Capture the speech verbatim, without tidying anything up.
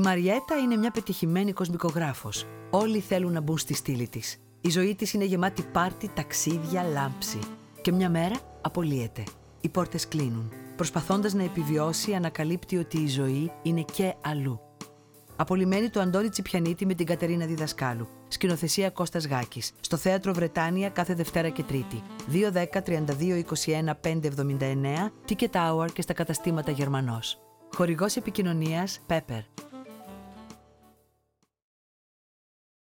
Μαριέτα είναι μια πετυχημένη κοσμικογράφος. Όλοι θέλουν να μπουν στη στήλη της. Η ζωή της είναι γεμάτη πάρτι, ταξίδια, λάμψη. Και μια μέρα απολύεται. Οι πόρτες κλείνουν. Προσπαθώντας να επιβιώσει, ανακαλύπτει ότι η ζωή είναι και αλλού. Απολυμμένη του Αντώνη Τσιπιανίτη με την Κατερίνα Διδασκάλου. Σκηνοθεσία Κώστας Γάκης. Στο Θέατρο Βρετάνια κάθε Δευτέρα και Τρίτη. δύο δέκα τριάντα δύο είκοσι ένα πεντακόσια εβδομήντα εννέα, Ticket Hour και στα καταστήματα Γερμανός. Χορηγός επικοινωνίας Pepper.